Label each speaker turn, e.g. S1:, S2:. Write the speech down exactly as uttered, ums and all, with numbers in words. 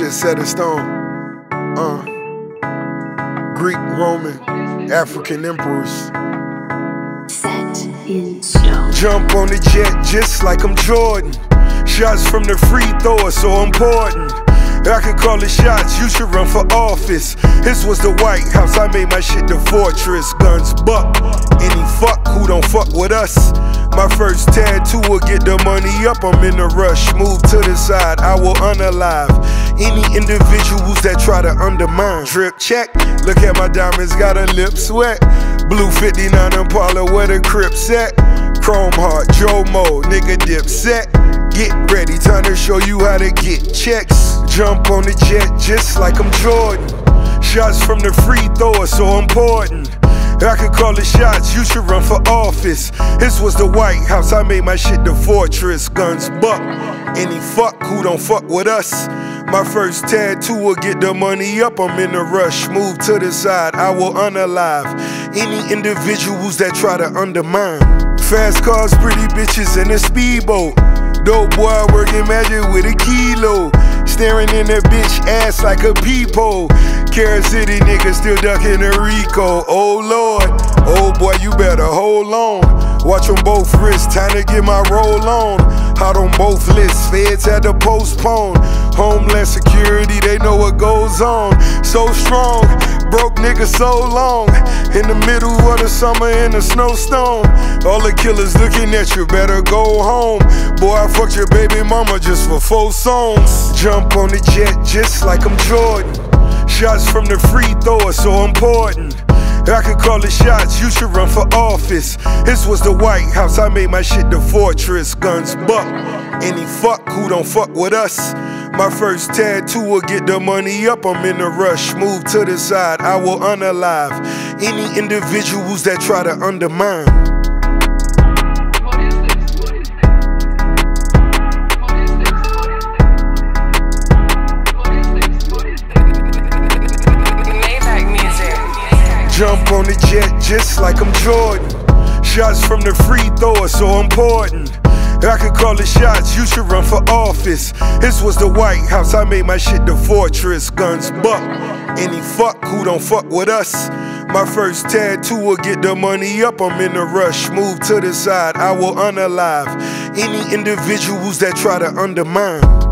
S1: shit set in stone. Uh, Greek, Roman, African emperors.
S2: Set in stone.
S1: Jump on the jet just like I'm Jordan. Shots from the free throw are so important. I can call the shots, you should run for office. This was the White House, I made my shit the fortress. Guns buck, any fuck who don't fuck with us. My first tattoo will get the money up, I'm in a rush. Move to the side, I will unalive any individuals that try to undermine. Drip check, look at my diamonds, got a lip sweat. Blue fifty-nine Impala, where the Crips at? Chrome Heart, Joe Mo, nigga dip set. Get ready, time to show you how to get checks. Jump on the jet just like I'm Jordan. Shots from the free throw are so important. I can call the shots, you should run for office. This was the White House, I made my shit the fortress. Guns buck, any fuck who don't fuck with us. My first tattoo will get the money up, I'm in a rush. Move to the side, I will unalive any individuals that try to undermine. Fast cars, pretty bitches, and a speedboat. Dope boy working magic with a kilo. Staring in that bitch ass like a peephole. Carrot City nigga still ducking a Rico. Oh Lord, oh boy, you better hold on. Watch on both wrists, time to get my roll on. Hot on both lists, feds had to postpone. Homeland Security, they know what goes on. So strong, broke nigga so long. In the middle of the summer in a snowstorm. All the killers looking at you, better go home. Boy, I fucked your baby mama just for four songs. Jump on the jet just like I'm Jordan. Shots from the free throw are so important. I can call the shots, you should run for office. This was the White House, I made my shit the fortress. Guns buck, any fuck who don't fuck with us. My first tattoo will get the money up, I'm in a rush. Move to the side, I will unalive any individuals that try to undermine. Jump on the jet just like I'm Jordan. Shots from the free throw are so important. I can call the shots, you should run for office. This was the White House, I made my shit the fortress. Guns buck, any fuck who don't fuck with us. My first tattoo will get the money up, I'm in a rush. Move to the side, I will unalive any individuals that try to undermine.